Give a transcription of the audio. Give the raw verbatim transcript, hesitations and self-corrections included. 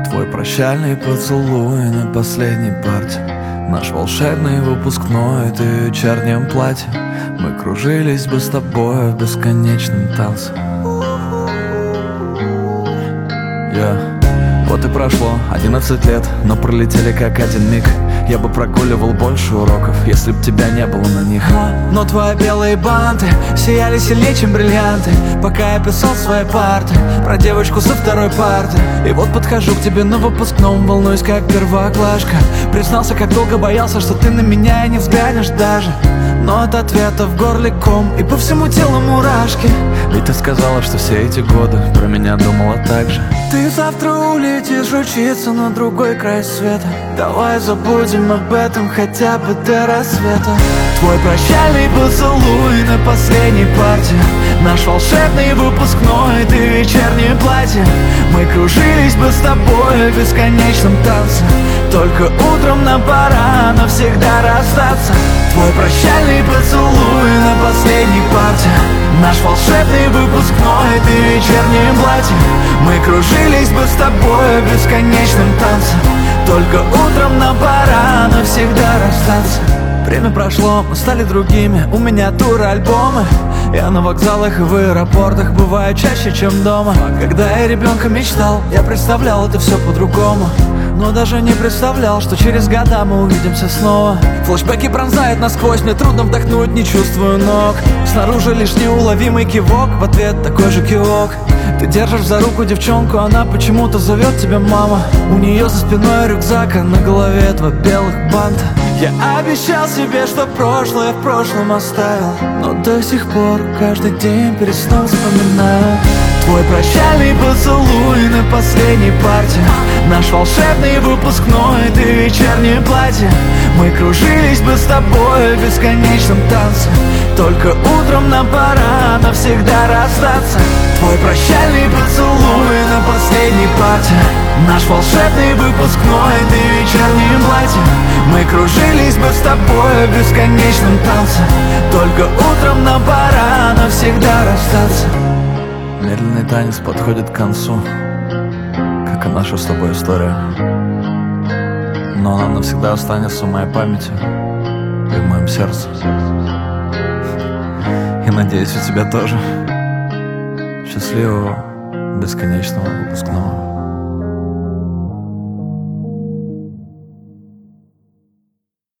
Твой прощальный поцелуй на последней парте, наш волшебный выпускной, ты в вечернем платье. Мы кружились бы с тобой в бесконечном танце. Yeah. Вот и прошло одиннадцать лет, но пролетели как один миг. Я бы прогуливал больше уроков, если б тебя не было на них. Но твои белые банты сияли сильнее, чем бриллианты, пока я писал свои парты про девочку со второй парты. И вот подхожу к тебе на выпускном, волнуюсь как первоклашка. Признался, как долго боялся, что ты на меня и не взглянешь даже. Но от ответа в горле ком и по всему телу мурашки. Ведь ты сказала, что все эти годы про меня думала так же. Ты завтра улетишь учиться на другой край света. Давай забудем об этом хотя бы до рассвета. Твой прощальный поцелуй на последней парте, наш волшебный выпускной, ты в вечернем платье. Мы кружились бы с тобой в бесконечном танце, только утром нам пора навсегда расстаться. Твой прощальный поцелуй на последней парте, наш волшебный выпускной, ты в вечернем платье. Мы кружились бы с тобой в бесконечном танце, только утром нам пора навсегда расстаться. Время прошло, мы стали другими, у меня туры, альбомы. Я на вокзалах и в аэропортах бываю чаще, чем дома. Когда я ребенком мечтал, я представлял это все по-другому, но даже не представлял, что через года мы увидимся снова. Флэшбэки пронзают насквозь, мне трудно вдохнуть, не чувствую ног. Снаружи лишь неуловимый кивок, в ответ такой же кивок. Ты держишь за руку девчонку, она почему-то зовет тебя мама. У нее за спиной рюкзак, а на голове два белых банта. Я обещал себе, что прошлое в прошлом оставил, но до сих пор каждый день перед сном вспоминаю. Твой прощальный поцелуй на последней парте, наш волшебный выпускной, ты в вечернем платье. Мы кружились бы с тобой в бесконечном танце, только утром нам пора навсегда расстаться. Твой прощальный поцелуй на последней парте, наш волшебный выпускной, ты в вечернем платье. Мы кружились бы с тобой в бесконечном танце, только утром нам пора навсегда расстаться. Медленный танец подходит к концу, как и наша с тобой история, но она навсегда останется в моей памяти и в моем сердце. И надеюсь, у тебя тоже. Счастливого бесконечного выпускного.